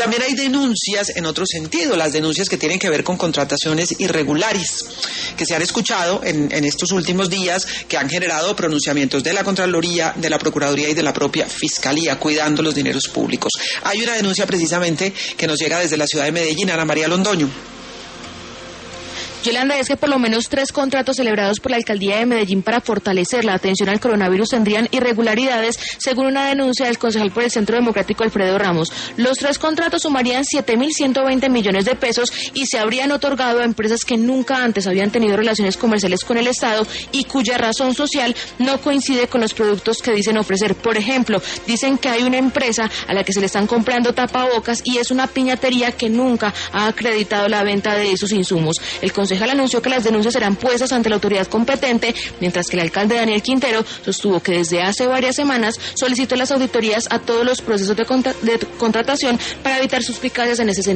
también hay denuncias en otro sentido, las denuncias que tienen que ver con contrataciones irregulares, que se han escuchado en estos últimos días, que han generado pronunciamientos de la Contraloría, de la Procuraduría y de la propia Fiscalía, cuidando los dineros públicos. Hay una denuncia precisamente que nos llega desde la ciudad de Medellín, Ana María Londoño. Yolanda, es que por lo menos 3 contratos celebrados por la Alcaldía de Medellín para fortalecer la atención al coronavirus tendrían irregularidades, según una denuncia del concejal por el Centro Democrático Alfredo Ramos. Los 3 contratos sumarían 7.120 millones de pesos y se habrían otorgado a empresas que nunca antes habían tenido relaciones comerciales con el Estado y cuya razón social no coincide con los productos que dicen ofrecer. Por ejemplo, dicen que hay una empresa a la que se le están comprando tapabocas y es una piñatería que nunca ha acreditado la venta de esos insumos. El concejal anunció que las denuncias serán puestas ante la autoridad competente, mientras que el alcalde Daniel Quintero sostuvo que desde hace varias semanas solicitó las auditorías a todos los procesos de contratación para evitar suspicacias en ese sentido.